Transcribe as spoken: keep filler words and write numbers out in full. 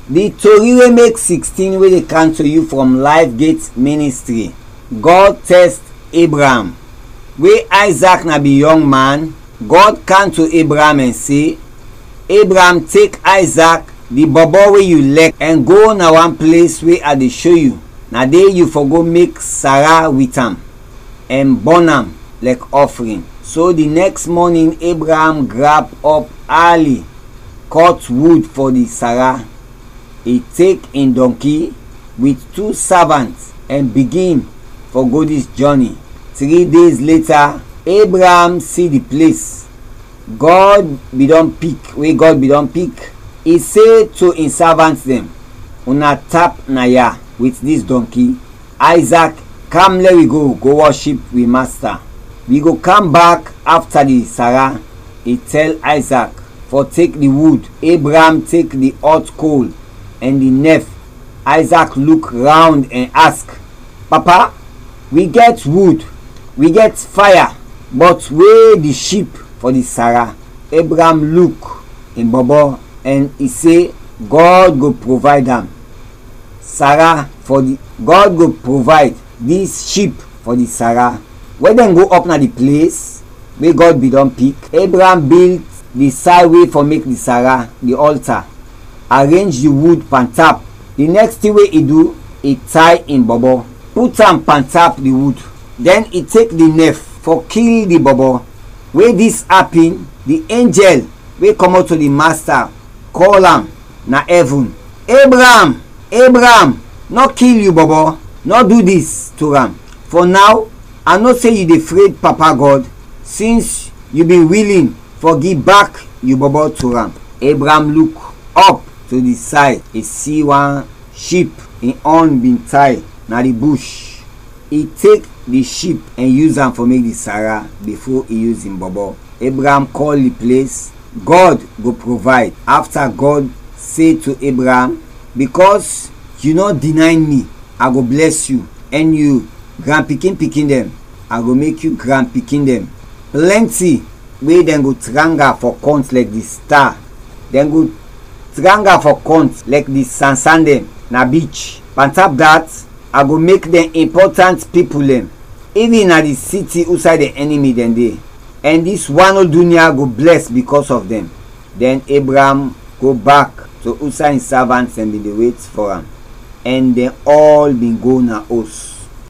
The tori wey make sixteen wey dey come to you from Life Gate Ministry. God test Abraham. Wey Isaac na be young man, God come to Abraham and say, Abraham, take Isaac, the bobo wey you like, and go na one place wey I dey show you. Na there you for go make Sarah with am and burn am like offering. So the next morning, Abraham grab up early, cut wood for the Sarah. He take in donkey with two servants and begin for go this journey. Three days later, Abraham see the place God be don pick, wey God be don pick. He say to him servants them, una tap na ya with this donkey. Isaac, come let we go, go worship we master. We go come back after the Sarah. He tell Isaac for take the wood. Abraham take the hot coal and the knife. Isaac look round and ask, Papa, we get wood, we get fire, but where the sheep for the Sarah? Abraham look in Bobo and he say, God go provide them. Sarah for the God go provide these sheep for the Sarah. When them go up na the place where God be don pick, Abraham built the side way for make the Sarah, the altar, arrange the wood pan tap. The next thing wey he do, he tie in Bobo, put am pan tap the wood. Then he take the knife for kill the Bobo. Where this happen, the angel wey come out to the master call am na heaven. Abraham, Abraham, not kill you Bobo, not do this to am. For now, I know say you dey afraid Papa God, since you be willing for give back you Bobo to am. Abraham look up to the side, he see one sheep, him horn been tie na the bush. He take the sheep and use am for make the Sarah before he use him Bobo. Abraham call the place, God go provide. After God say to Abraham, because you not deny me, I go bless you, and you grand pikin pikin them, I go make you grand pikin them. Plenty wey dem go tranga for count like the star, dem go tranga for count like the sansan dem na beach. On top that, I go make them important people them, even at the city outside the enemy dem dey, and this one old dunya go bless because of them. Then Abraham go back to outside his servants and be dey wait for am, and they all been go na house.